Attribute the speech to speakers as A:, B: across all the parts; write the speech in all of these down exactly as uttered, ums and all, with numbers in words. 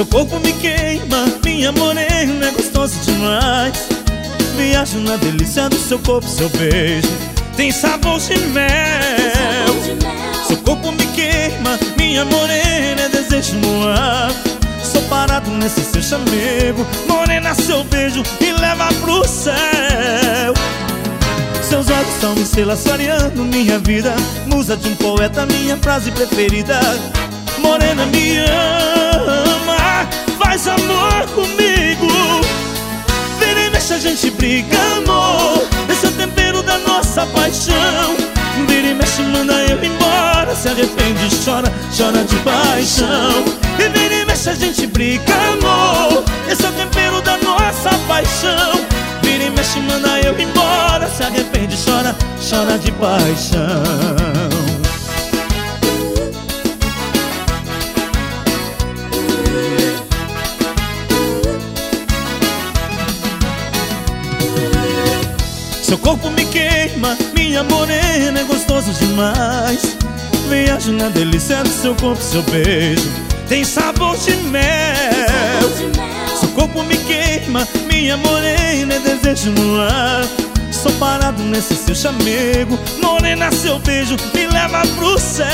A: Seu corpo me queima, minha morena é gostoso demais. Viajo na delícia do seu corpo, seu beijo tem sabor de mel. Seu corpo me queima, minha morena é desejo no ar. Sou parado nesse seu chamego, morena, seu beijo me leva pro céu. Seus olhos são estrelas clareando minha vida, musa de um poeta, minha frase preferida. Morena, me ama, faz amor comigo. Vira e mexe, a gente briga, amor, esse é o tempero da nossa paixão. Vira e mexe, manda eu embora, se arrepende, chora, chora de paixão. E vira e mexe, a gente briga, amor, esse é o tempero da nossa paixão. Vira e mexe, manda eu embora, se arrepende, chora, chora de paixão. Seu corpo me queima, minha morena é gostoso demais. Viajo na delícia do seu corpo, seu beijo tem sabor de mel. Seu corpo me queima, minha morena é desejo no ar. Sou parado nesse seu chamego, morena, seu beijo me leva pro céu.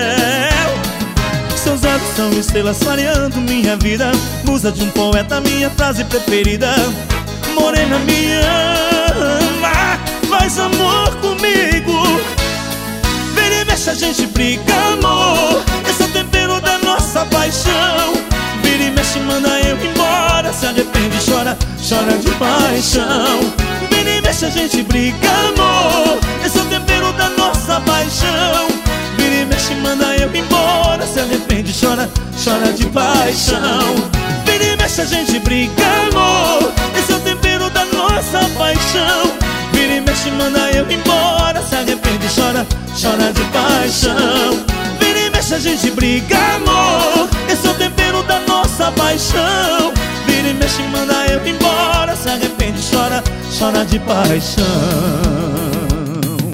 A: Seus olhos são estrelas clareando minha vida, musa de um poeta, minha frase preferida. Morena, me ama, faz amor comigo. Vira e mexe, a gente briga, amor, esse é o tempero da nossa paixão. Vira e mexe, manda eu embora, se arrepende, chora, chora de paixão. Vira e mexe, a gente briga, amor, esse é o tempero da nossa paixão. Vira e mexe, manda eu embora, se arrepende, chora, chora de paixão. Vira e mexe, a gente briga, amor, esse é o tempero da nossa paixão. Vira e mexe, manda eu embora, se arrepende, chora, chora de paixão. Vira e mexe, a gente briga, amor, esse é o tempero da nossa paixão. Vira e mexe, manda eu embora, se arrepende, chora, chora de paixão.